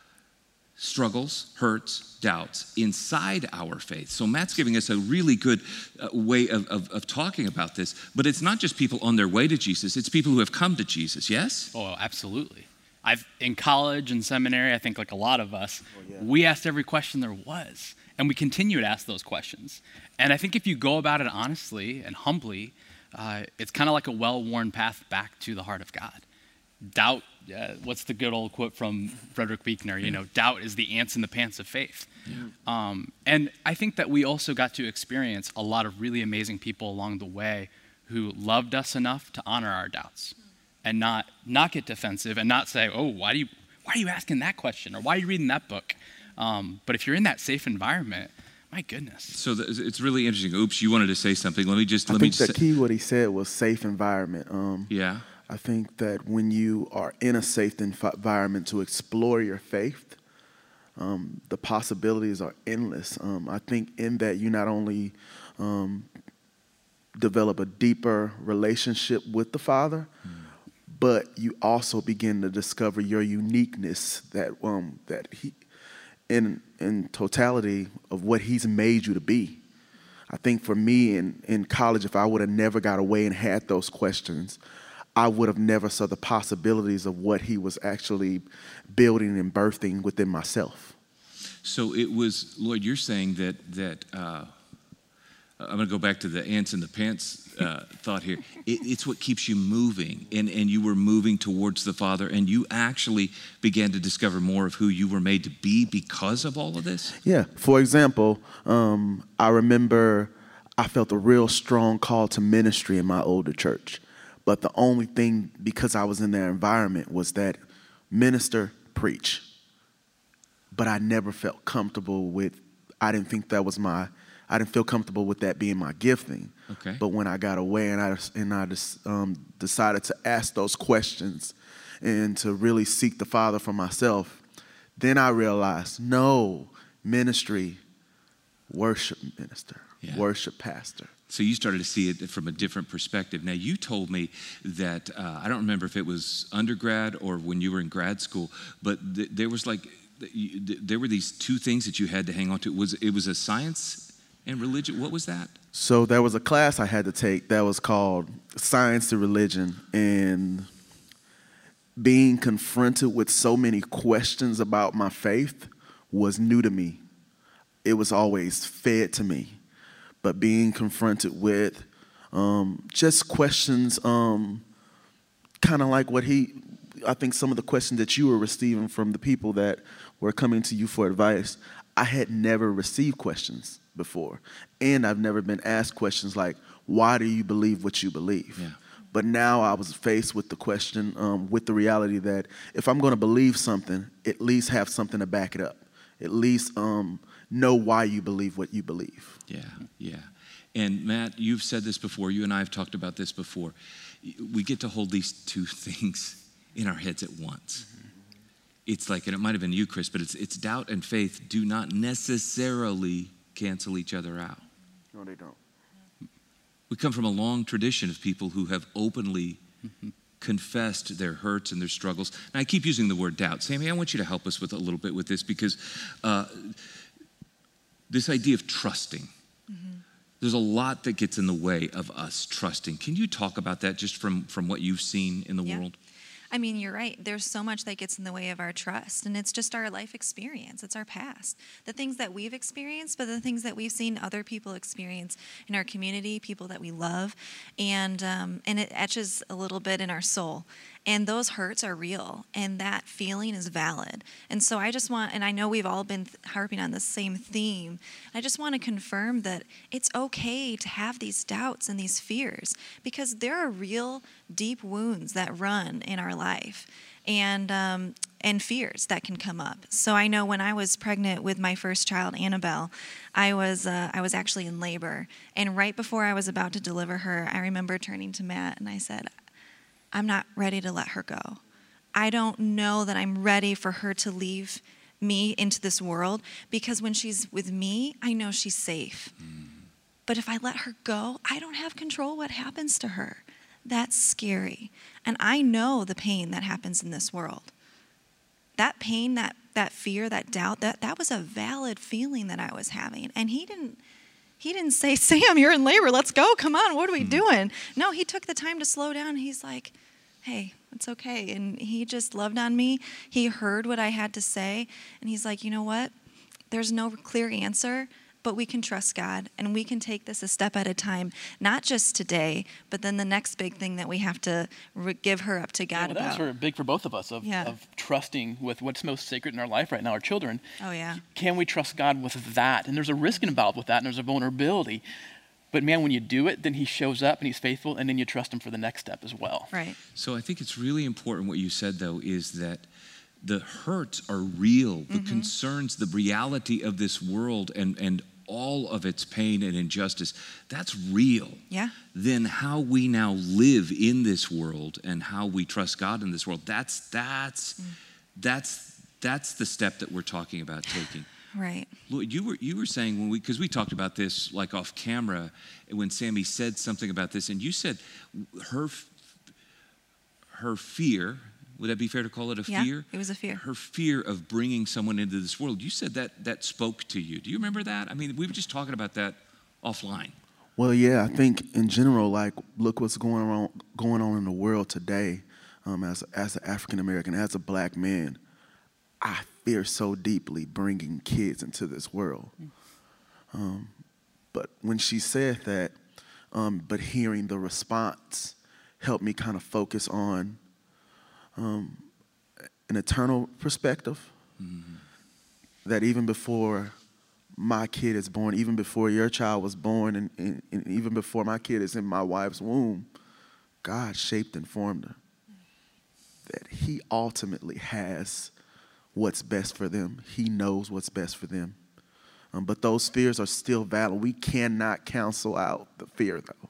struggles, hurts, doubts inside our faith. So Matt's giving us a really good uh, way of, of, of talking about this, but it's not just people on their way to Jesus, it's people who have come to Jesus, yes? Oh, absolutely. I've in college and seminary, I think like a lot of us, oh, yeah. we asked every question there was, and we continue to ask those questions. And I think if you go about it honestly and humbly, uh, it's kind of like a well-worn path back to the heart of God. Doubt, uh, what's the good old quote from Frederick Buechner, you know, doubt is the ants in the pants of faith. Yeah. Um, and I think that we also got to experience a lot of really amazing people along the way who loved us enough to honor our doubts and not not get defensive and not say, oh, why do you why are you asking that question, or why are you reading that book? Um, but if you're in that safe environment, my goodness. So th- it's really interesting. Oops, you wanted to say something. Let me just. I let think me the say- key what he said was safe environment. Um, yeah. I think that when you are in a safe environment to explore your faith, um, the possibilities are endless. Um, I think in that you not only um, develop a deeper relationship with the Father, mm. but you also begin to discover your uniqueness that um, that he, in in totality of what He's made you to be. I think for me in, in college, if I would have never got away and had those questions, I would have never saw the possibilities of what he was actually building and birthing within myself. So it was, Lloyd, you're saying that, that uh, I'm going to go back to the ants in the pants uh, thought here. It, it's what keeps you moving, and, and you were moving towards the Father, and you actually began to discover more of who you were made to be because of all of this? Yeah. For example, um, I remember I felt a real strong call to ministry in my older church. But the only thing, because I was in their environment, was that minister, preach. But I never felt comfortable with, I didn't think that was my, I didn't feel comfortable with that being my gifting. Okay. But when I got away and I, and I just, um, decided to ask those questions and to really seek the Father for myself, then I realized, no, ministry, worship minister, Yeah. worship pastor. So you started to see it from a different perspective. Now, you told me that, uh, I don't remember if it was undergrad or when you were in grad school, but th- there was like, th- th- there were these two things that you had to hang on to. Was It was a science and religion. What was that? So there was a class I had to take that was called Science to Religion, and being confronted with so many questions about my faith was new to me. It was always fed to me. But being confronted with um, just questions, um, kind of like what he, I think some of the questions that you were receiving from the people that were coming to you for advice, I had never received questions before. And I've never been asked questions like, why do you believe what you believe? Yeah. But now I was faced with the question, um, with the reality that if I'm going to believe something, at least have something to back it up. At least um, know why you believe what you believe. Yeah, yeah. And Matt, you've said this before. You and I have talked about this before. We get to hold these two things in our heads at once. Mm-hmm. It's like, and it might have been you, Chris, but it's it's doubt and faith do not necessarily cancel each other out. No, they don't. We come from a long tradition of people who have openly mm-hmm. confessed their hurts and their struggles. And I keep using the word doubt. Sammy, I want you to help us with a little bit with this, because uh, this idea of trusting, mm-hmm. there's a lot that gets in the way of us trusting. Can you talk about that just from, from what you've seen in the Yeah. world? I mean, you're right. There's so much that gets in the way of our trust, and it's just our life experience. It's our past. The things that we've experienced, but the things that we've seen other people experience in our community, people that we love, and um, and it etches a little bit in our soul. And those hurts are real, and that feeling is valid. And so I just want, and I know we've all been harping on the same theme, I just want to confirm that it's okay to have these doubts and these fears, because there are real deep wounds that run in our life, and um, and fears that can come up. So I know when I was pregnant with my first child, Annabelle, I was uh, I was actually in labor, and right before I was about to deliver her, I remember turning to Matt and I said, I'm not ready to let her go. I don't know that I'm ready for her to leave me into this world, because when she's with me, I know she's safe. Mm. But if I let her go, I don't have control what happens to her. That's scary. And I know the pain that happens in this world. That pain, that that fear, that doubt, that, that was a valid feeling that I was having. And he didn't He didn't say, Sam, you're in labor. Let's go. Come on. What are we doing? No, he took the time to slow down. He's like, hey, it's okay. And he just loved on me. He heard what I had to say. And he's like, you know what? There's no clear answer, but we can trust God, and we can take this a step at a time, not just today, but then the next big thing that we have to re- give her up to God Yeah, well, about. that's sort of big for both of us, of, Yeah. of trusting with what's most sacred in our life right now, our children. Oh, yeah. Can we trust God with that? And there's a risk involved with that, and there's a vulnerability. But man, when you do it, then he shows up and he's faithful, and then you trust him for the next step as well. Right. So I think it's really important what you said, though, is that the hurts are real, the Mm-hmm. concerns, the reality of this world, and, and all of its pain and injustice, that's real. Yeah. Then how we now live in this world and how we trust God in this world, that's that's mm. that's that's the step that we're talking about taking. Right. Lloyd, you were you were saying when we, because we talked about this like off camera, when Sammy said something about this, and you said her her fear. Would that be fair to call it a Yeah, fear? it was a fear. Her fear of bringing someone into this world. You said that that spoke to you. Do you remember that? I mean, we were just talking about that offline. Well, yeah, I think in general, like, look what's going on going on in the world today. Um, as as an African American, as a black man, I fear so deeply bringing kids into this world. Um, but when she said that, um, but hearing the response helped me kind of focus on um, an eternal perspective. Mm-hmm. That even before my kid is born, even before your child was born, and, and, and even before my kid is in my wife's womb, God shaped and formed her. That he ultimately has what's best for them. He knows what's best for them. Um, but those fears are still valid. We cannot cancel out the fear, though.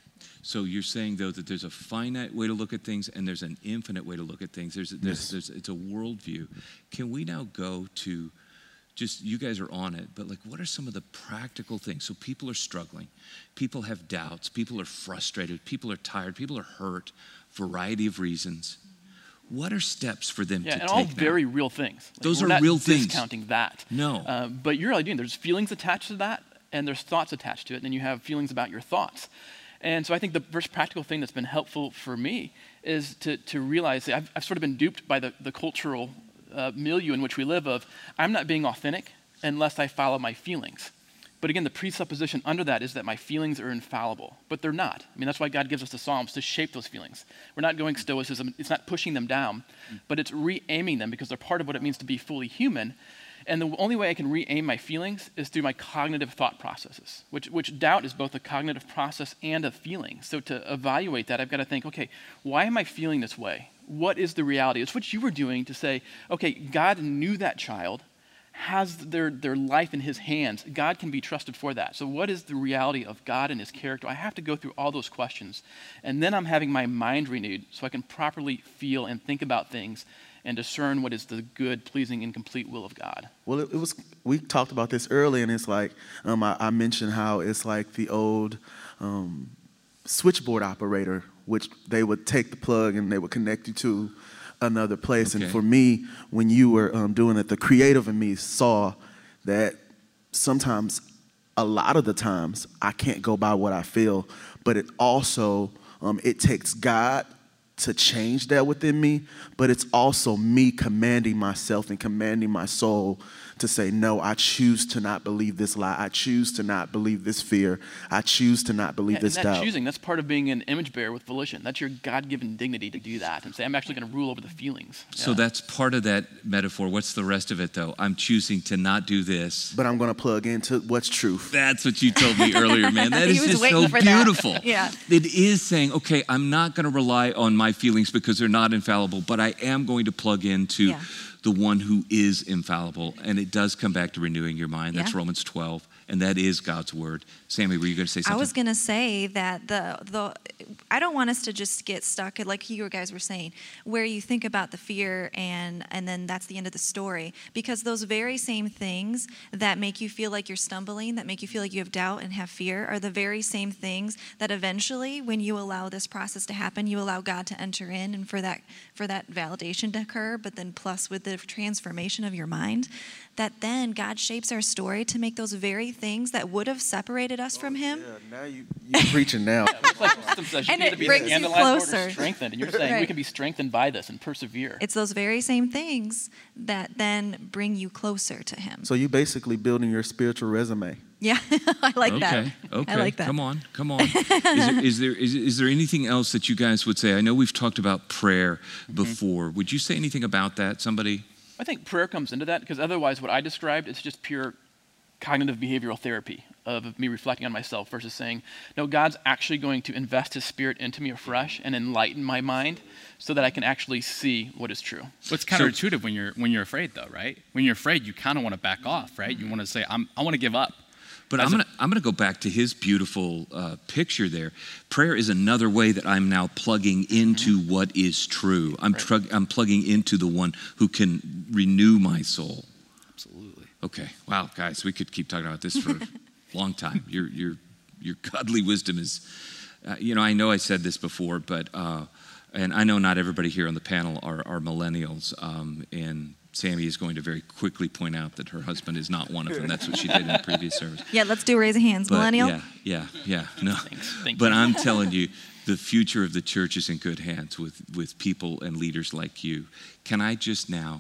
So you're saying, though, that there's a finite way to look at things and there's an infinite way to look at things. There's, there's, Yes. there's, it's a worldview. Can we now go to just, you guys are on it, but like, what are some of the practical things? So people are struggling. People have doubts. People are frustrated. People are tired. People are hurt, variety of reasons. What are steps for them Yeah, to and take all now? very real things. Like, Those we're are not real things. discounting that. No. Uh, but you're really doing, there's feelings attached to that, and there's thoughts attached to it, and then you have feelings about your thoughts. And so I think the first practical thing that's been helpful for me is to, to realize that I've, I've sort of been duped by the, the cultural uh, milieu in which we live of, I'm not being authentic unless I follow my feelings. But again, the presupposition under that is that my feelings are infallible, but they're not. I mean, that's why God gives us the Psalms, to shape those feelings. We're not going stoicism. It's not pushing them down, but it's re-aiming them because they're part of what it means to be fully human. And the only way I can re-aim my feelings is through my cognitive thought processes, which, which doubt is both a cognitive process and a feeling. So to evaluate that, I've got to think, okay, why am I feeling this way? What is the reality? It's what you were doing to say, okay, God knew that child, has their, their life in his hands. God can be trusted for that. So what is the reality of God and his character? I have to go through all those questions. And then I'm having my mind renewed so I can properly feel and think about things and discern what is the good, pleasing, and complete will of God. Well, it, it was. We talked about this earlier, and it's like um, I, I mentioned how it's like the old um, switchboard operator, which they would take the plug and they would connect you to another place. Okay. And for me, when you were um, doing it, the creative in me saw that sometimes, a lot of the times, I can't go by what I feel, but it also um, it takes God to change that within me, but it's also me commanding myself and commanding my soul to say, no, I choose to not believe this lie. I choose to not believe this fear. I choose to not believe Yeah, this and that doubt. choosing, that's part of being an image bearer with volition. That's your God-given dignity to do that and say, I'm actually going to rule over the feelings. So Yeah. that's part of that metaphor. What's the rest of it, though? I'm choosing to not do this. But I'm going to plug into what's truth. That's what you told me earlier, man. That He is was just waiting so for that. beautiful. Yeah. It is saying, okay, I'm not going to rely on my feelings because they're not infallible, but I am going to plug into Yeah. the one who is infallible. And it does come back to renewing your mind. That's Yeah. Romans twelve. And that is God's word. Sammy, were you going to say something? I was going to say that the the I don't want us to just get stuck at, like you guys were saying, where you think about the fear and and then that's the end of the story. Because those very same things that make you feel like you're stumbling, that make you feel like you have doubt and have fear, are the very same things that eventually, when you allow this process to happen, you allow God to enter in and for that for that validation to occur. But then plus with the transformation of your mind, that then God shapes our story to make those very things that would have separated us from Him. Yeah, now you, you're preaching now. It's like wisdom says you And can it either be brings you scandalized or closer. strengthened. And you're saying we Right. can be strengthened by this and persevere. It's those very same things that then bring you closer to Him. So you basically building your spiritual resume. Yeah, I like okay. that. Okay. I like that. Come on. Come on. is, there, is, there, is, is there anything else that you guys would say? I know we've talked about prayer before. Would you say anything about that? Somebody? I think prayer comes into that because otherwise what I described is just pure cognitive behavioral therapy of me reflecting on myself versus saying, no, God's actually going to invest his spirit into me afresh and enlighten my mind so that I can actually see what is true. Well, it's counterintuitive when you're when you're afraid, though, right? When you're afraid, you kind of want to back off, right? You want to say, I'm, I want to give up. But As I'm a- gonna I'm gonna go back to his beautiful uh, picture there. Prayer is another way that I'm now plugging into Mm-hmm. what is true. I'm Right. trug I'm plugging into the one who can renew my soul. Absolutely. Okay. Wow, guys, we could keep talking about this for a long time. Your your your godly wisdom is, uh, you know, I know I said this before, but uh, and I know not everybody here on the panel are are millennials, um, and Sammy is going to very quickly point out that her husband is not one of them. That's what she did in the previous service. Yeah, let's do raise of hands. But Millennial? Yeah, yeah, yeah. No. Thanks. Thank But you. I'm telling you, the future of the church is in good hands with, with people and leaders like you. Can I just now,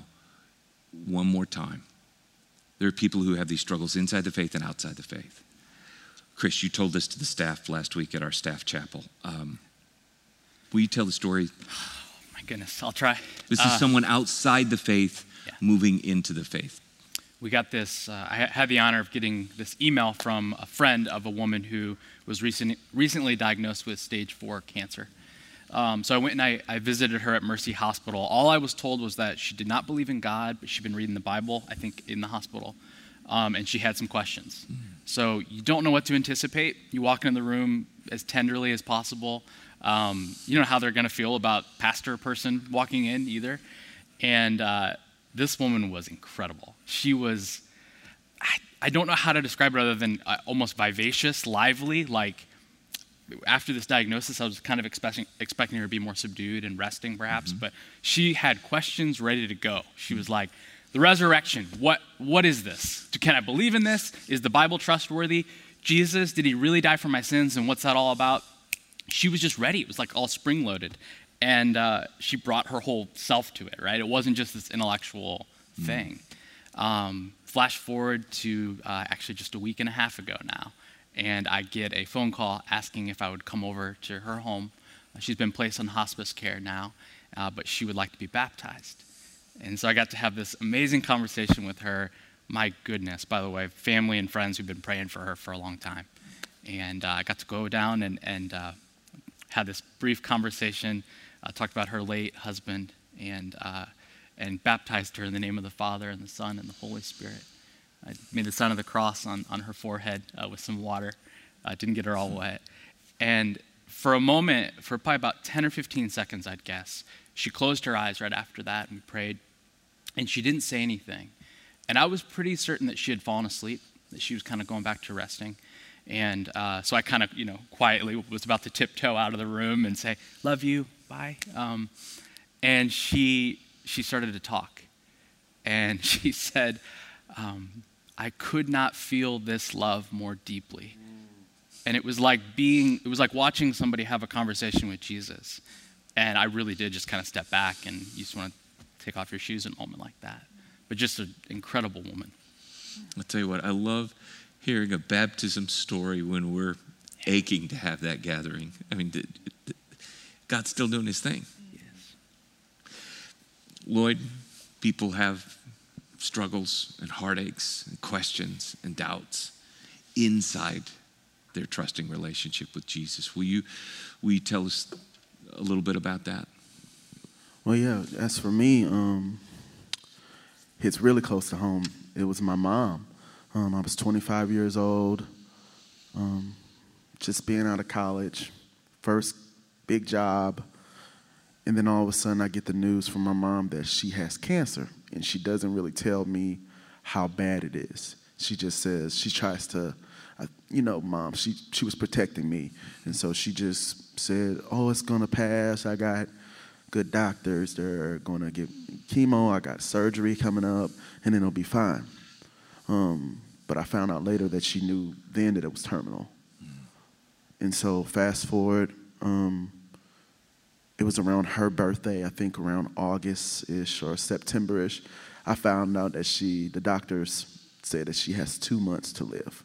one more time, there are people who have these struggles inside the faith and outside the faith. Chris, you told this to the staff last week at our staff chapel. Um, will you tell the story? My goodness, I'll try. This Uh, is someone outside the faith yeah. moving into the faith. we got this, uh, I had the honor of getting this email from a friend of a woman who was recent, recently diagnosed with stage four cancer. Um, so I went and I, I visited her at Mercy Hospital. All I was told was that she did not believe in God, but she'd been reading the Bible, I think, in the hospital, um, and she had some questions. Mm-hmm. So you don't know what to anticipate. You walk in the room as tenderly as possible. Um, you don't know how they're going to feel about pastor person walking in either. And uh, this woman was incredible. She was, I, I don't know how to describe it other than uh, almost vivacious, lively. Like after this diagnosis, I was kind of expecting, expecting her to be more subdued and resting perhaps, mm-hmm. but she had questions ready to go. She was like, the resurrection, what, what is this? Can I believe in this? Is the Bible trustworthy? Jesus, did he really die for my sins? And what's that all about? She was just ready. It was like all spring-loaded. And uh, she brought her whole self to it, right? It wasn't just this intellectual mm. thing. Um, flash forward to uh, actually just a week and a half ago now, and I get a phone call asking if I would come over to her home. Uh, she's been placed on hospice care now, uh, but she would like to be baptized. And so I got to have this amazing conversation with her. My goodness, by the way, family and friends who've been praying for her for a long time. And uh, I got to go down and, and uh, had this brief conversation, uh, talked about her late husband, and, uh, and baptized her in the name of the Father and the Son and the Holy Spirit. I made the sign of the cross on, on her forehead uh, with some water. Uh, didn't get her all wet. And for a moment, for probably about ten or fifteen seconds, I'd guess, she closed her eyes right after that, and we prayed, and she didn't say anything. And I was pretty certain that she had fallen asleep, that she was kind of going back to resting. And uh, so I kind of, you know, quietly was about to tiptoe out of the room and say, love you, bye. Um, and she she started to talk. And she said, um, I could not feel this love more deeply. And it was like being, it was like watching somebody have a conversation with Jesus. And I really did just kind of step back, and you just want to take off your shoes in a moment like that. But just an incredible woman. I'll tell you what, I love hearing a baptism story when we're aching to have that gathering. I mean, God's still doing his thing. Yes. Lloyd, people have struggles and heartaches and questions and doubts inside their trusting relationship with Jesus. Will you, will you tell us a little bit about that? Well, yeah, as for me, um, it's really close to home. It was my mom. Um, I was twenty-five years old, um, just being out of college, first big job, and then all of a sudden I get the news from my mom that she has cancer, and she doesn't really tell me how bad it is. She just says, she tries to, uh, you know, mom, she, she was protecting me, and so she just said, oh, it's gonna pass, I got good doctors, they're gonna give chemo, I got surgery coming up, and then it'll be fine. Um, but I found out later that she knew then that it was terminal. Mm. And so fast forward, um, it was around her birthday, I think around August-ish or September-ish, I found out that she, the doctors said that she has two months to live.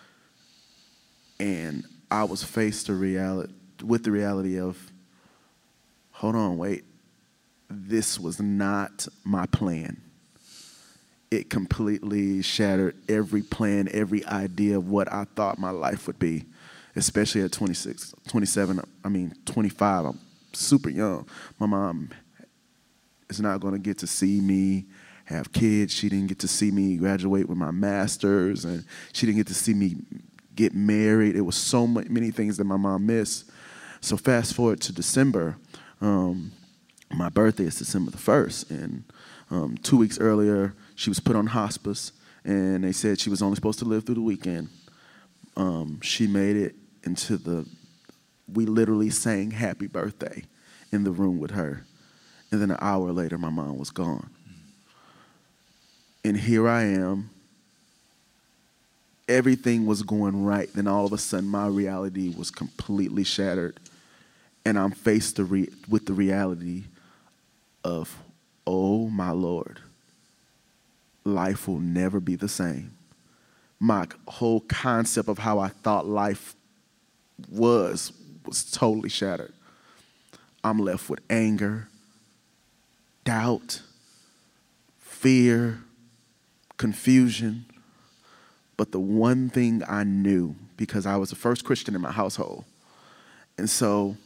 And I was faced to reality, with the reality of, hold on, wait, this was not my plan. It completely shattered every plan, every idea of what I thought my life would be, especially at twenty-six, twenty-seven, I mean, twenty-five. I'm super young. My mom is not going to get to see me have kids. She didn't get to see me graduate with my master's, and she didn't get to see me get married. It was so many things that my mom missed. So fast forward to December. Um, my birthday is December the first, and um, two weeks earlier, she was put on hospice, and they said she was only supposed to live through the weekend. Um, she made it into the, we literally sang happy birthday in the room with her. And then an hour later, my mom was gone. And here I am. Everything was going right. Then all of a sudden, my reality was completely shattered. And I'm faced the re- with the reality of, oh, my Lord. Life will never be the same. My whole concept of how I thought life was was totally shattered. I'm left with anger, doubt, fear, confusion. But the one thing I knew, because I was the first Christian in my household, and so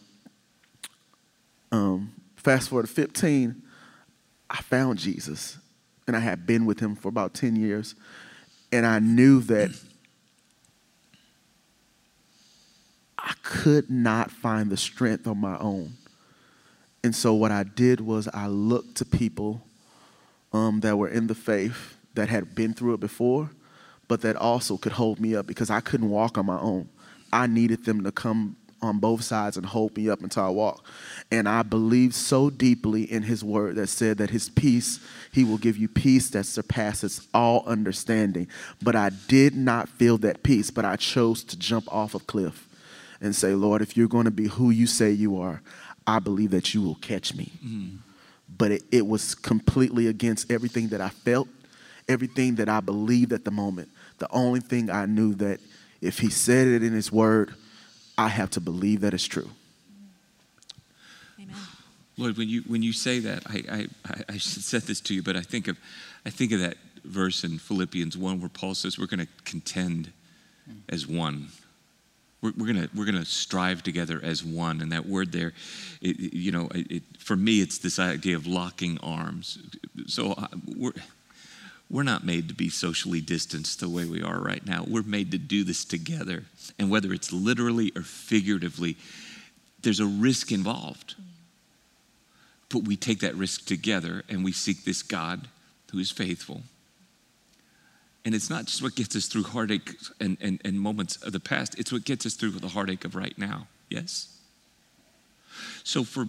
um, fast forward to fifteen, I found Jesus, and I had been with him for about ten years, and I knew that I could not find the strength on my own. And so what I did was I looked to people um, that were in the faith, that had been through it before, but that also could hold me up, because I couldn't walk on my own. I needed them to come on both sides and hold me up until I walk. And I believed so deeply in his word that said that his peace, he will give you peace that surpasses all understanding. But I did not feel that peace, but I chose to jump off a cliff and say, Lord, if you're going to be who you say you are, I believe that you will catch me. Mm. But it, it was completely against everything that I felt, everything that I believed at the moment. The only thing I knew that if he said it in his word, I have to believe that it's true. Amen. Lord, when you when you say that, I, I I said this to you, but I think of I think of that verse in Philippians one where Paul says we're going to contend as one. We're, we're gonna we're gonna strive together as one, and that word there, it, you know, it, it, for me, it's this idea of locking arms. So uh, we're. We're not made to be socially distanced the way we are right now. We're made to do this together. And whether it's literally or figuratively, there's a risk involved. But we take that risk together and we seek this God who is faithful. And it's not just what gets us through heartache and, and, and moments of the past. It's what gets us through the heartache of right now. Yes? So for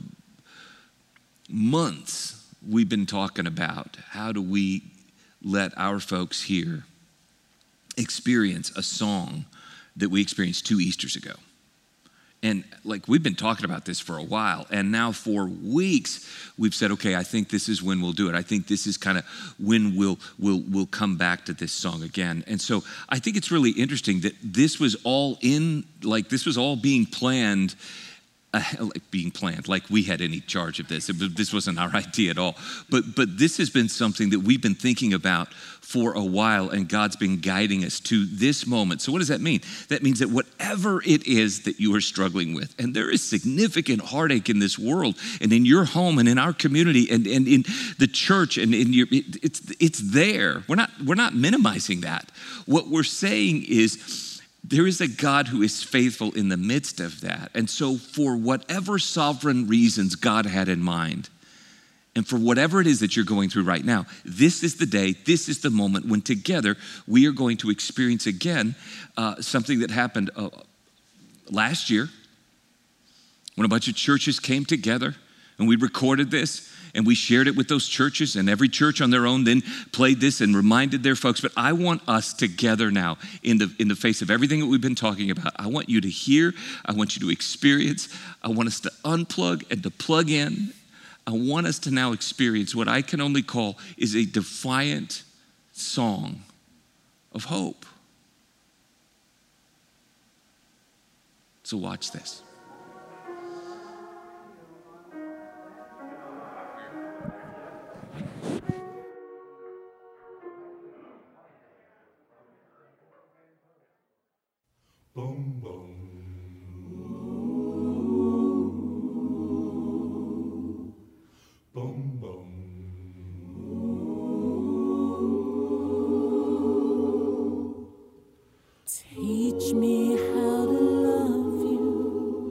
months, we've been talking about how do we let our folks here experience a song that we experienced two Easters ago. And like we've been talking about this for a while, and now for weeks we've said, okay, I think this is when we'll do it. I think this is kind of when we'll we'll we'll come back to this song again. And so I think it's really interesting that this was all in, like this was all being planned. Uh, like being planned, like we had any charge of this. It, this wasn't our idea at all. But but this has been something that we've been thinking about for a while, and God's been guiding us to this moment. So what does that mean? That means that whatever it is that you are struggling with, and there is significant heartache in this world, and in your home, and in our community, and, and in the church, and in your, it, it's it's there. We're not we're not minimizing that. What we're saying is, there is a God who is faithful in the midst of that. And so for whatever sovereign reasons God had in mind, and for whatever it is that you're going through right now, this is the day, this is the moment when together we are going to experience again uh, something that happened uh, last year when a bunch of churches came together and we recorded this. And we shared it with those churches, and every church on their own then played this and reminded their folks. But I want us together now, in the in the face of everything that we've been talking about, I want you to hear, I want you to experience, I want us to unplug and to plug in. I want us to now experience what I can only call is a defiant song of hope. So watch this. Boom, boom. Boom, boom. Teach me how to love you.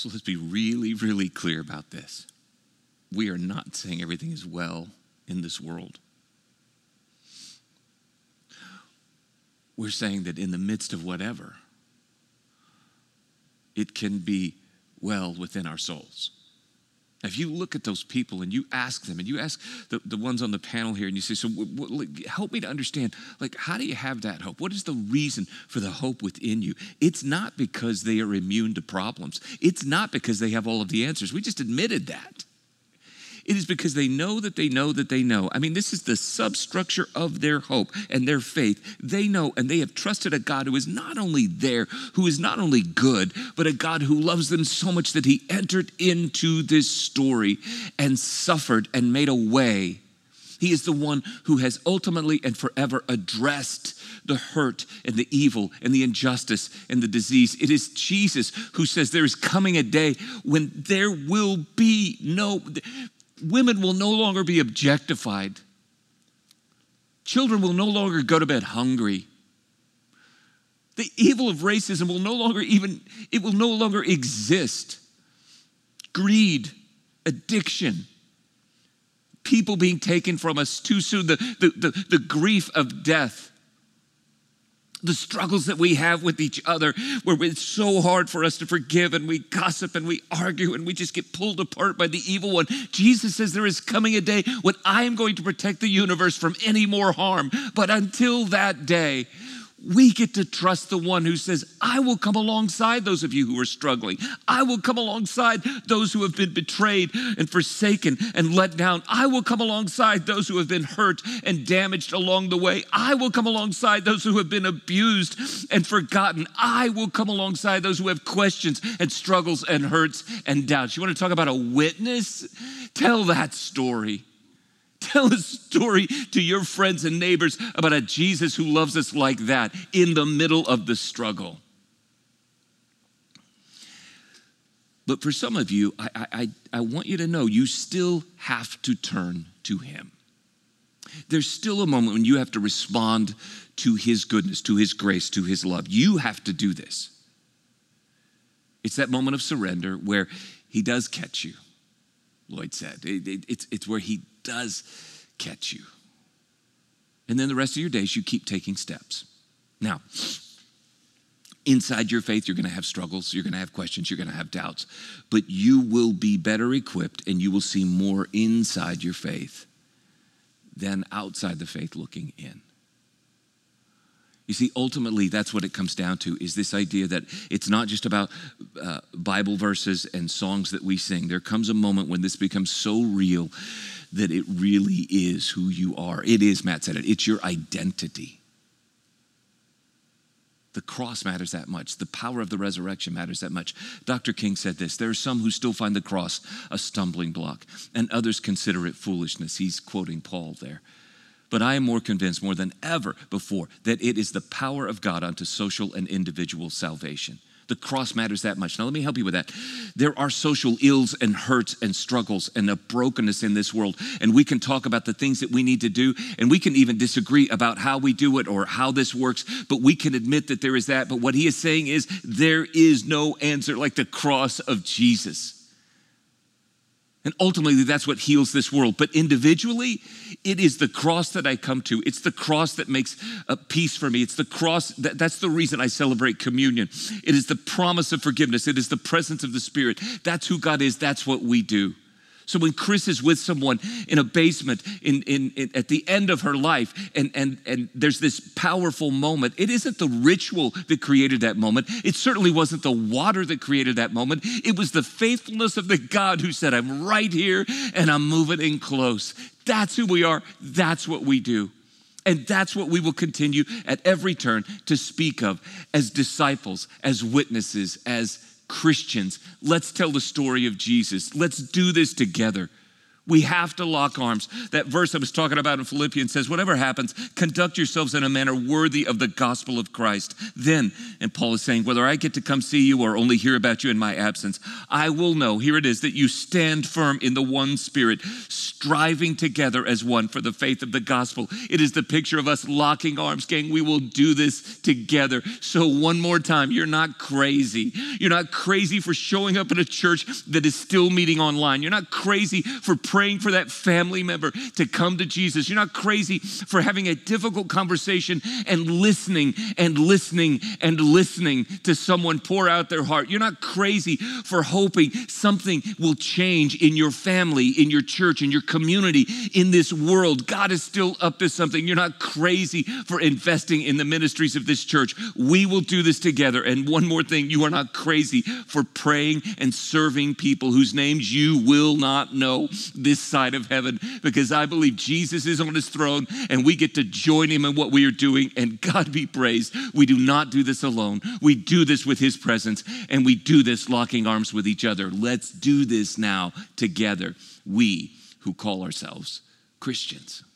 So let's be really, really clear about this. We are not saying everything is well in this world. We're saying that in the midst of whatever, it can be well within our souls. If you look at those people and you ask them, and you ask the, the ones on the panel here, and you say, so w- w- help me to understand, like, how do you have that hope? What is the reason for the hope within you? It's not because they are immune to problems. It's not because they have all of the answers. We just admitted that. It is because they know that they know that they know. I mean, this is the substructure of their hope and their faith. They know, and they have trusted a God who is not only there, who is not only good, but a God who loves them so much that he entered into this story and suffered and made a way. He is the one who has ultimately and forever addressed the hurt and the evil and the injustice and the disease. It is Jesus who says there is coming a day when there will be no... Women will no longer be objectified. Children will no longer go to bed hungry. The evil of racism will no longer even, it will no longer exist. Greed, addiction, people being taken from us too soon, the, the, the, the grief of death. The struggles that we have with each other, where it's so hard for us to forgive, and we gossip and we argue and we just get pulled apart by the evil one. Jesus says there is coming a day when I am going to protect the universe from any more harm. But until that day, we get to trust the one who says, I will come alongside those of you who are struggling. I will come alongside those who have been betrayed and forsaken and let down. I will come alongside those who have been hurt and damaged along the way. I will come alongside those who have been abused and forgotten. I will come alongside those who have questions and struggles and hurts and doubts. You want to talk about a witness? Tell that story. Tell a story to your friends and neighbors about a Jesus who loves us like that in the middle of the struggle. But for some of you, I, I, I want you to know you still have to turn to him. There's still a moment when you have to respond to his goodness, to his grace, to his love. You have to do this. It's that moment of surrender where he does catch you, Lloyd said. It, it, it's, it's where he does catch you. And then the rest of your days, you keep taking steps. Now, inside your faith, you're going to have struggles, you're going to have questions, you're going to have doubts, but you will be better equipped and you will see more inside your faith than outside the faith looking in. You see, ultimately, that's what it comes down to, is this idea that it's not just about uh, Bible verses and songs that we sing. There comes a moment when this becomes so real that it really is who you are. It is, Matt said it, it's your identity. The cross matters that much. The power of the resurrection matters that much. Doctor King said this, there are some who still find the cross a stumbling block, and others consider it foolishness. He's quoting Paul there. But I am more convinced more than ever before that it is the power of God unto social and individual salvation. The cross matters that much. Now, let me help you with that. There are social ills and hurts and struggles and a brokenness in this world. And we can talk about the things that we need to do. And we can even disagree about how we do it or how this works. But we can admit that there is that. But what he is saying is there is no answer like the cross of Jesus. And ultimately, that's what heals this world. But individually, it is the cross that I come to. It's the cross that makes a peace for me. It's the cross, that, that's the reason I celebrate communion. It is the promise of forgiveness. It is the presence of the Spirit. That's who God is. That's what we do. So when Chris is with someone in a basement in, in, in, at the end of her life, and, and, and there's this powerful moment, it isn't the ritual that created that moment. It certainly wasn't the water that created that moment. It was the faithfulness of the God who said, I'm right here and I'm moving in close. That's who we are. That's what we do. And that's what we will continue at every turn to speak of as disciples, as witnesses, as Christians. Let's tell the story of Jesus. Let's do this together. We have to lock arms. That verse I was talking about in Philippians says, whatever happens, conduct yourselves in a manner worthy of the gospel of Christ. Then, and Paul is saying, whether I get to come see you or only hear about you in my absence, I will know, here it is, that you stand firm in the one Spirit, striving together as one for the faith of the gospel. It is the picture of us locking arms, gang. We will do this together. So one more time, you're not crazy. You're not crazy for showing up in a church that is still meeting online. You're not crazy for praying for that family member to come to Jesus. You're not crazy for having a difficult conversation and listening and listening and listening to someone pour out their heart. You're not crazy for hoping something will change in your family, in your church, in your community, in this world. God is still up to something. You're not crazy for investing in the ministries of this church. We will do this together. And one more thing, you are not crazy for praying and serving people whose names you will not know this side of heaven, because I believe Jesus is on his throne and we get to join him in what we are doing, and God be praised. We do not do this alone. We do this with his presence, and we do this locking arms with each other. Let's do this now together, we who call ourselves Christians.